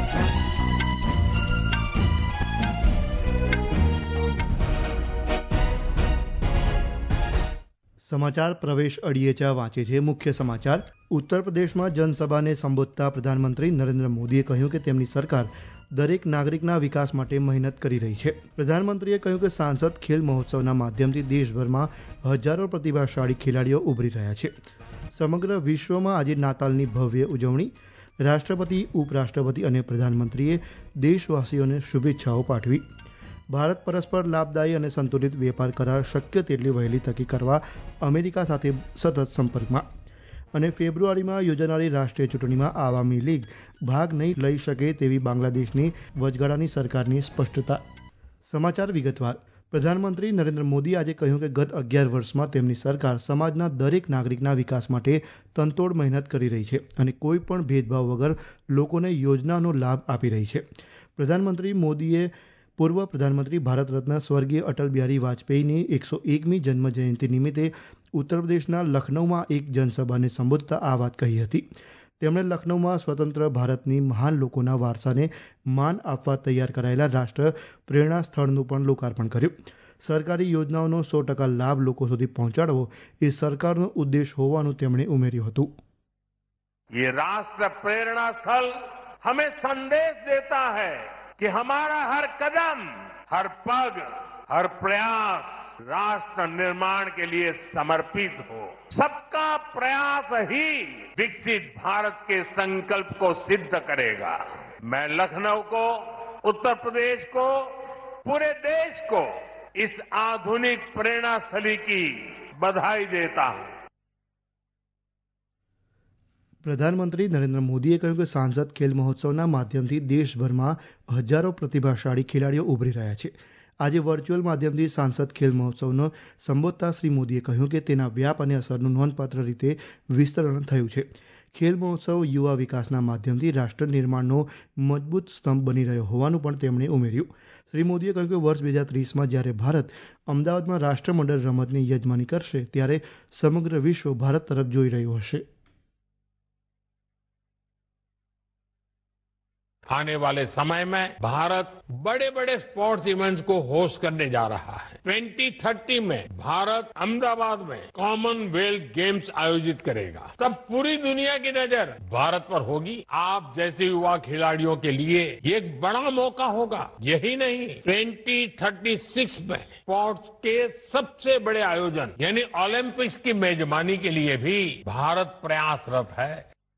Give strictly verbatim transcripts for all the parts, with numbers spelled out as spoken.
સમાચાર પ્રવેશ અડિયેચા વાંચે છે. મુખ્ય સમાચાર. ઉત્તર પ્રદેશમાં જનસભાને સંબોધતા પ્રધાનમંત્રી નરેન્દ્ર મોદીએ કહ્યું કે તેમની સરકાર દરેક નાગરિકના વિકાસ માટે મહેનત કરી રહી છે. પ્રધાનમંત્રીએ કહ્યું કે સાંસદ ખેલ મહોત્સવના માધ્યમથી દેશભરમાં હજારો પ્રતિભાશાળી ખેલાડીઓ ઉભરી રહ્યા છે. સમગ્ર વિશ્વમાં આજે નાતાલની ભવ્ય ઉજવણી. રાષ્ટ્રપતિ, ઉપરાષ્ટ્રપતિ અને પ્રધાનમંત્રીએ દેશવાસીઓને શુભેચ્છાઓ પાઠવી. ભારત પરસ્પર લાભદાયી અને સંતુલિત વેપાર કરાર શક્ય તેટલી વહેલી તકે કરવા અમેરિકા સાથે સતત સંપર્કમાં. અને ફેબ્રુઆરીમાં યોજાનારી રાષ્ટ્રીય ચૂંટણીમાં આવામી લીગ ભાગ નહીં લઈ શકે તેવી બાંગ્લાદેશની વચગાળાની સરકારની સ્પષ્ટતા. સમાચાર વિગતવાર. પ્રધાનમંત્રી નરેન્દ્ર મોદીએ આજે કહ્યું કે ગત અગિયાર વર્ષમાં તેમની સરકાર સમાજના દરેક નાગરિકના વિકાસ માટે તનતોડ મહેનત કરી રહી છે અને કોઈ પણ ભેદભાવ વગર લોકોને યોજનાનો લાભ આપી રહી છે. પ્રધાનમંત્રી મોદીએ પૂર્વ પ્રધાનમંત્રી ભારત રત્ન સ્વર્ગીય અટલ બિહારી વાજપેયીની એકસો એકમી જન્મ જયંતિ નિમિત્તે ઉત્તર પ્રદેશના લખનૌમાં એક જનસભાને સંબોધતા આ વાત કહી હતી. તેમણે લખનૌમાં સ્વતંત્ર ભારતની મહાન લોકોના વારસાને માન આપવા તૈયાર કરાયેલા રાષ્ટ્ર પ્રેરણા સ્થળનું પણ લોકાર્પણ કર્યું. સરકારી યોજનાઓનો સો ટકા લાભ લોકો સુધી પહોંચાડવો એ સરકારનો ઉદ્દેશ હોવાનું તેમણે ઉમેર્યું હતું. ये राष्ट्र प्रेरणा स्थल हमें संदेश देता है कि हमारा हर कदम, हर पग, हर प्रयास राष्ट्र निर्माण के लिए समर्पित हो. सबका प्रयास ही विकसित भारत के संकल्प को सिद्ध करेगा. मैं लखनऊ को, उत्तर प्रदेश को, पूरे देश को इस आधुनिक प्रेरणा स्थली की बधाई देता हूं. પ્રધાનમંત્રી નરેન્દ્ર મોદીએ કહ્યું કે સાંસદ ખેલ મહોત્સવના માધ્યમથી દેશભરમાં હજારો પ્રતિભાશાળી ખેલાડીઓ ઉભરી રહ્યા છે. આજે વર્ચ્યુઅલ માધ્યમથી સાંસદ ખેલ મહોત્સવનો સંબોધતા શ્રી મોદીએ કહ્યું કે તેના વ્યાપ અને અસરનું નોંધપાત્ર રીતે વિસ્તરણ થયું છે. ખેલ મહોત્સવ યુવા વિકાસના માધ્યમથી રાષ્ટ્ર નિર્માણનો મજબૂત સ્તંભ બની રહ્યો હોવાનું પણ તેમણે ઉમેર્યું. શ્રી મોદીએ કહ્યું કે વર્ષ બે હજાર ત્રીસમાં જ્યારે ભારત અમદાવાદમાં રાષ્ટ્રમંડળ રમતની યજમાની કરશે ત્યારે સમગ્ર વિશ્વ ભારત તરફ જોઈ રહ્યું હશે. आने वाले समय में भारत बड़े बड़े स्पोर्ट्स इवेंट्स को होस्ट करने जा रहा है. ट्वेंटी थर्टी में भारत अहमदाबाद में कॉमनवेल्थ गेम्स आयोजित करेगा. तब पूरी दुनिया की नजर भारत पर होगी. आप जैसे युवा खिलाड़ियों के लिए ये एक बड़ा मौका होगा. यही नहीं, ट्वेंटी थर्टी सिक्स में स्पोर्ट्स के सबसे बड़े आयोजन यानी ओलंपिक्स की मेजबानी के लिए भी भारत प्रयासरत है.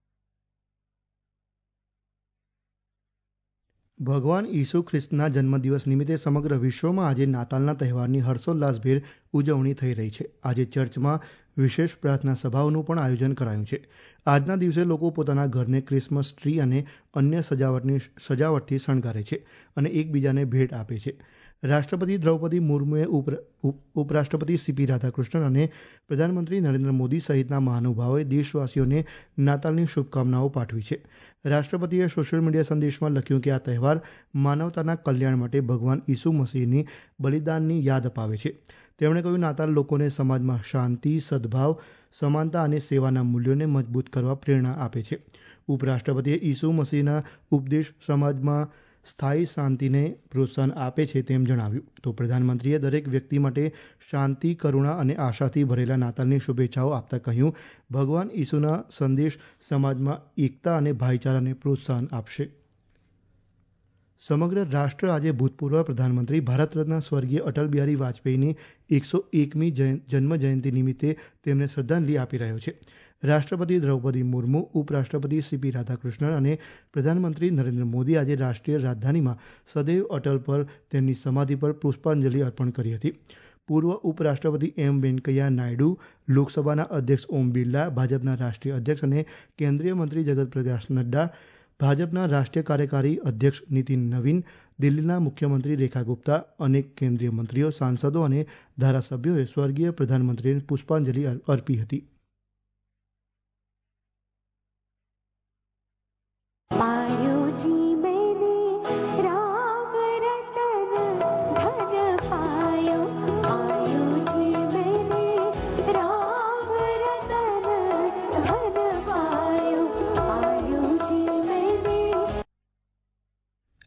ભગવાન ઈસુ ખ્રિસ્તના જન્મદિવસ નિમિત્તે સમગ્ર વિશ્વમાં આજે નાતાલના તહેવારની હર્ષોલ્લાસભેર ઉજવણી થઈ રહી છે. આજે ચર્ચમાં વિશેષ પ્રાર્થના સભાઓનું પણ આયોજન કરાયું છે. આજના દિવસે લોકો પોતાના ઘરને ક્રિસમસ ટ્રી અને અન્ય સજાવટની સજાવટથી શણગારે છે અને એકબીજાને ભેટ આપે છે. રાષ્ટ્રપતિ દ્રૌપદી મુર્મુએ ઉપરાષ્ટ્રપતિ સીપી રાધાકૃષ્ણન અને પ્રધાનમંત્રી નરેન્દ્ર મોદી સહિતના મહાનુભાવોએ દેશવાસીઓને નાતાલની શુભકામનાઓ પાઠવી છે. રાષ્ટ્રપતિએ સોશિયલ મીડિયા સંદેશમાં લખ્યું કે આ તહેવાર માનવતાના કલ્યાણ માટે ભગવાન ઈસુ મસીહની બલિદાનની યાદ અપાવે છે. તેમણે કહ્યું, નાતાલ લોકોને સમાજમાં શાંતિ, સદભાવ, સમાનતા અને સેવાના મૂલ્યોને મજબૂત કરવા પ્રેરણા આપે છે. ઉપરાષ્ટ્રપતિએ ઈસુ મસીહના ઉપદેશ સમાજમાં સ્થાયી શાંતિને પ્રોત્સાહન આપે છે તેમ જણાવ્યું. તો પ્રધાનમંત્રીએ દરેક વ્યક્તિ માટે શાંતિ, કરુણા અને આશાથી ભરેલા નાતાલની શુભેચ્છાઓ આપતા કહ્યું, ભગવાન ઈસુના સંદેશ સમાજમાં એકતા અને ભાઈચારાને પ્રોત્સાહન આપશે. સમગ્ર રાષ્ટ્ર આજે ભૂતપૂર્વ પ્રધાનમંત્રી ભારત રત્ન સ્વર્ગીય અટલ બિહારી વાજપેયીની એકસો એકમી જન્મ જયંતિ નિમિત્તે તેમને શ્રદ્ધાંજલિ આપી રહ્યો છે. રાષ્ટ્રપતિ દ્રૌપદી મુર્મુ, ઉપરાષ્ટ્રપતિ સીપી રાધાકૃષ્ણન અને પ્રધાનમંત્રી નરેન્દ્ર મોદી આજે રાષ્ટ્રીય રાજધાનીમાં સદૈવ અટલ પર તેમની સમાધિ પર પુષ્પાંજલિ અર્પણ કરી હતી. પૂર્વ ઉપરાષ્ટ્રપતિ એમ વેંકૈયા નાયડુ, લોકસભાના અધ્યક્ષ ઓમ બિરલા, ભાજપના રાષ્ટ્રીય અધ્યક્ષ અને કેન્દ્રીય મંત્રી જગત પ્રકાશ નડ્ડા, ભાજપના રાષ્ટ્રીય કાર્યકારી અધ્યક્ષ નીતિન નવીન, દિલ્હીના મુખ્યમંત્રી રેખા ગુપ્તા, અનેક કેન્દ્રીય મંત્રીઓ, સાંસદો અને ધારાસભ્યોએ સ્વર્ગીય પ્રધાનમંત્રીને પુષ્પાંજલિ અર્પી હતી.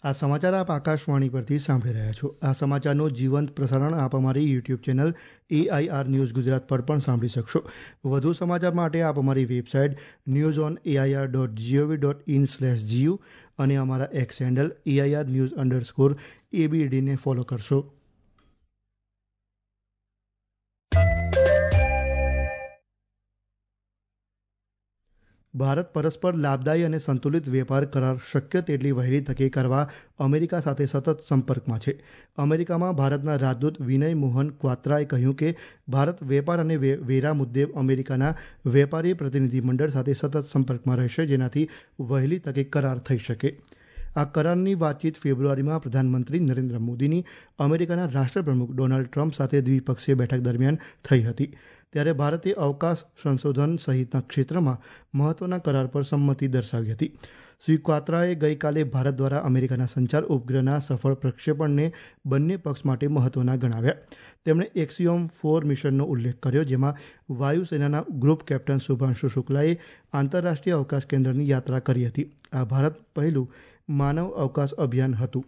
આ સમાચાર આપ આકાશવાણી પરથી સાંભળી રહ્યા છો. આ સમાચારનું જીવંત પ્રસારણ આપ અમારી YouTube channel AIR news Gujarat પર પણ સાંભળી શકશો. વધુ સમાચાર માટે આપ અમારી website news on AIR dot gov dot in slash GU અને અમારા X handle AIR news underscore એબીડીને ફોલો કરશો. ભારત પરસ્પર લાભદાયી અને સંતુલિત વેપાર કરાર શક્ય તેટલી વહેલી તકે કરવા અમેરિકા સાથે સતત સંપર્કમાં છે. અમેરિકામાં ભારતના રાજદૂત વિનય મોહન ક્વાત્રાએ કહ્યું કે ભારત વેપાર અને વેરા મુદ્દે અમેરિકાના વેપારી પ્રતિનિધિમંડળ સાથે સતત સંપર્કમાં રહેશે, જેનાથી વહેલી તકે કરાર થઈ શકે. આ કરારની વાતચીત ફેબ્રુઆરીમાં પ્રધાનમંત્રી નરેન્દ્ર મોદીની અમેરિકાના રાષ્ટ્રપ્રમુખ ડોનાલ્ડ ટ્રમ્પ સાથે દ્વિપક્ષીય બેઠક દરમિયાન થઈ હતી. ત્યારે ભારતે અવકાશ સંશોધન સહિતના ક્ષેત્રમાં મહત્વના કરાર પર સંમતિ દર્શાવી હતી. શ્રી ક્વાત્રાએ ગઈકાલે ભારત દ્વારા અમેરિકાના સંચાર ઉપગ્રહના સફળ પ્રક્ષેપણને બંને પક્ષ માટે મહત્વના ગણાવ્યા. તેમણે એક્સિયોમ ફોર મિશનનો ઉલ્લેખ કર્યો, જેમાં વાયુસેનાના ગ્રુપ કેપ્ટન શુભાંશુ શુક્લાએ આંતરરાષ્ટ્રીય અવકાશ કેન્દ્રની યાત્રા કરી હતી. આ ભારત પહેલું માનવ અવકાશ અભિયાન હતું.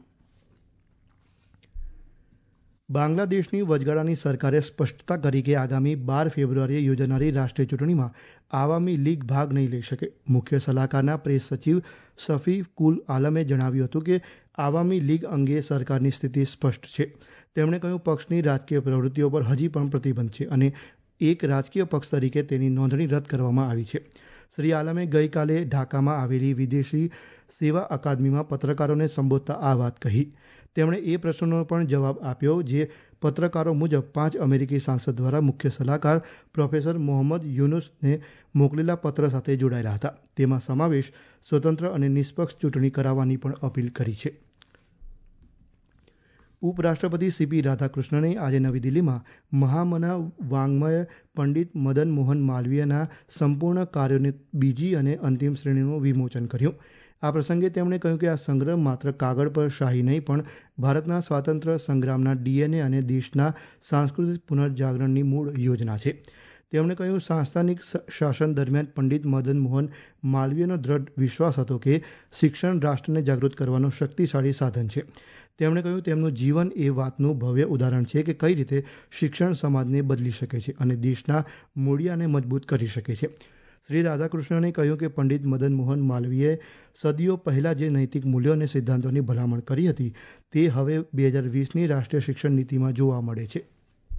બાંગ્લાદેશની વચગાળાની સરકારે સ્પષ્ટતા કરી કે આગામી બાર ફેબ્રુઆરીએ યોજાનારી રાષ્ટ્રીય ચૂંટણીમાં આવામી લીગ ભાગ નહીં લઈ શકે. મુખ્ય સલાહકારના પ્રેસ સચિવ શફી કુલ આલમે જણાવ્યું હતું કે આવામી લીગ અંગે સરકારની સ્થિતિ સ્પષ્ટ છે. તેમણે કહ્યું, પક્ષની રાજકીય પ્રવૃત્તિઓ પર હજી પણ પ્રતિબંધ છે અને એક રાજકીય પક્ષ તરીકે તેની નોંધણી રદ કરવામાં આવી છે. શ્રી આલમે ગઈકાલે ઢાકામાં આવેલી વિદેશી સેવા અકાદમીમાં પત્રકારોને સંબોધતા આ વાત કહી. તેમણે એ પ્રશ્નનો પણ જવાબ આપ્યો જે પત્રકારો મુજબ પાંચ અમેરિકી સાંસદ દ્વારા મુખ્ય સલાહકાર પ્રોફેસર મોહમ્મદ યુનુસને મોકલેલા પત્ર સાથે જોડાયેલા હતા. તેમાં સમાવેશ સ્વતંત્ર અને નિષ્પક્ષ ચૂંટણી કરાવવાની પણ અપીલ કરી છે. ઉપરાષ્ટ્રપતિ સીપી રાધાકૃષ્ણને આજે નવી દિલ્હીમાં મહામના વાંગ્મય પંડિત મદન મોહન માલવીયના સંપૂર્ણ કાર્યોની બીજી અને અંતિમ શ્રેણીનું વિમોચન કર્યું. આ પ્રસંગે તેમણે કહ્યું કે આ સંગ્રહ માત્ર કાગળ પર શાહી નહીં પણ ભારતના સ્વાતંત્ર્ય સંગ્રામના ડીએનએ અને દેશના સાંસ્કૃતિક પુનર્જાગરણની મૂળ યોજના છે. તેમણે કહ્યું, સંસ્થાનિક શાસન દરમિયાન પંડિત મદન મોહન માલવીયનો દ્રઢ વિશ્વાસ હતો કે શિક્ષણ રાષ્ટ્રને જાગૃત કરવાનું શક્તિશાળી સાધન છે. તેમણે કહ્યું, તેમનું જીવન એ વાતનું ભવ્ય ઉદાહરણ છે કે કઈ રીતે શિક્ષણ સમાજને બદલી શકે છે અને દેશના મૂળિયાને મજબૂત કરી શકે છે. શ્રી રાધાકૃષ્ણને કહ્યું કે પંડિત મદન મોહન માલવીયે સદીઓ પહેલા જે નૈતિક મૂલ્યો અને સિદ્ધાંતોની ભલામણ કરી હતી તે હવે બે હજાર વીસની રાષ્ટ્રીય શિક્ષણ નીતિમાં જોવા મળે છે.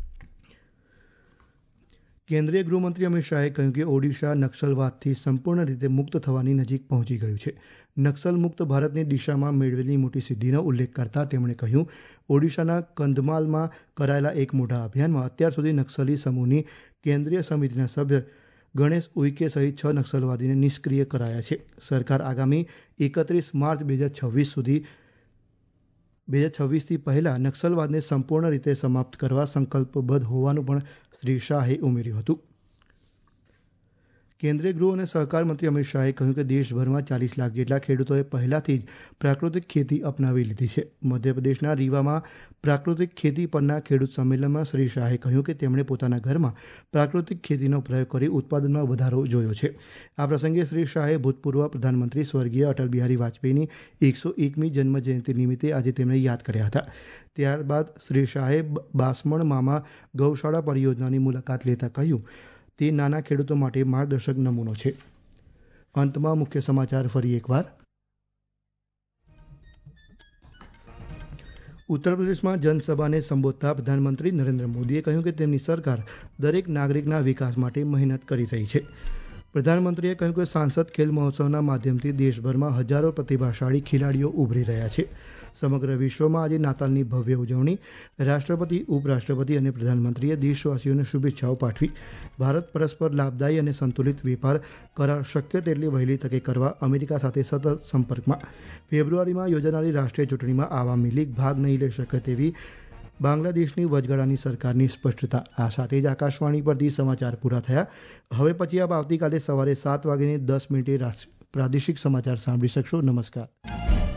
કેન્દ્રીય ગૃહમંત્રી અમિત શાહે કહ્યું કે ઓડિશા નક્સલવાદથી સંપૂર્ણ રીતે મુક્ત થવાની નજીક પહોંચી ગયું છે. નક્સલ મુક્ત ભારતની દિશામાં મેળવેલી મોટી સિદ્ધિનો ઉલ્લેખ કરતા તેમણે કહ્યું, ઓડિશાના કંધમાલમાં કરાયેલા એક મોટા અભિયાનમાં અત્યાર સુધી નક્સલી સમૂહની કેન્દ્રીય સમિતિના સભ્ય ગણેશ ઉઈકે સહિત છ નક્સલવાદીને નિષ્ક્રિય કરાયા છે. સરકાર આગામી એકત્રીસ માર્ચ બે હજાર છવ્વીસ સુધી બે હજાર છવ્વીસથી પહેલા નક્સલવાદને સંપૂર્ણ રીતે સમાપ્ત કરવા સંકલ્પબદ્ધ હોવાનું પણ શ્રી શાહે ઉમેર્યું હતું. કેન્દ્રીય ગૃહ અને સહકાર મંત્રી અમિત શાહે કહ્યું કે દેશભરમાં ચાલીસ લાખ જેટલા ખેડૂતોએ પહેલાથી જ પ્રાકૃતિક ખેતી અપનાવી લીધી છે. મધ્યપ્રદેશના રીવામાં પ્રાકૃતિક ખેતી પરના ખેડૂત સંમેલનમાં શ્રી શાહે કહ્યું કે તેમણે પોતાના ઘરમાં પ્રાકૃતિક ખેતીનો પ્રયોગ કરી ઉત્પાદનમાં વધારો જોયો છે. આ પ્રસંગે શ્રી શાહે ભૂતપૂર્વ પ્રધાનમંત્રી સ્વર્ગીય અટલ બિહારી વાજપેયીની એકસો એકમી જન્મ જયંતિ નિમિત્તે આજે તેમને યાદ કર્યા હતા. ત્યારબાદ શ્રી શાહે બાસમણ મામા ગૌશાળા પરિયોજનાની મુલાકાત લેતા કહ્યું, તે નાના ખેડૂતો માટે માર્ગદર્શક નમૂનો છે. અંતમાં મુખ્ય સમાચાર ફરી એકવાર. ઉત્તર પ્રદેશમાં જનસભાને સંબોધતા પ્રધાનમંત્રી નરેન્દ્ર મોદીએ કહ્યું કે તેમની સરકાર દરેક નાગરિકના વિકાસ માટે મહેનત કરી રહી છે. પ્રધાનમંત્રીએ કહ્યું કે સાંસદ ખેલ મહોત્સવના માધ્યમથી દેશભરમાં હજારો પ્રતિભાશાળી ખેલાડીઓ ઉભરી રહ્યા છે. સમગ્ર વિશ્વમાં આજે નાતાલની ભવ્ય ઉજવણી. રાષ્ટ્રપતિ, ઉપરાષ્ટ્રપતિ અને પ્રધાનમંત્રીએ દેશવાસીઓને શુભેચ્છાઓ પાઠવી. ભારત પરસ્પર લાભદાયી અને સંતુલિત વેપાર કરાર શક્ય તેટલી વહેલી તકે કરવા અમેરિકા સાથે સતત સંપર્કમાં. ફેબ્રુઆરીમાં યોજાનારી રાષ્ટ્રીય ચૂંટણીમાં આવામી લીગ ભાગ નહીં લઈ શકે તેવી બાંગ્લાદેશની વચગાળાની સરકારની સ્પષ્ટતા. આ સાથે જ આકાશવાણી પરથી સમાચાર પૂરા થયા. હવે પછી આપ આવતીકાલે સવારે સાત વાગ્યાને દસ મિનિટે પ્રાદેશિક સમાચાર સાંભળી શકશો. નમસ્કાર.